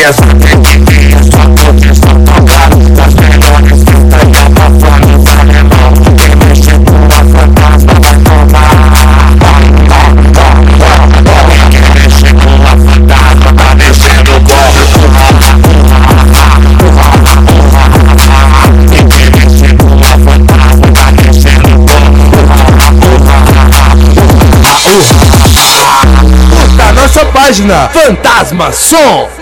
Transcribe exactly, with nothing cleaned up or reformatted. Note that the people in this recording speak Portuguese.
beleza, pequenininha, só porque só tocaram das melhores fitas da bafana dos alemão. Quem mexer com a fantasma vai tomar. Quem mexer com a fantasma tá mexendo o corpo. Quem mexer com a fantasma tá mexendo o corpo. Curta a nossa página Fantasma Som.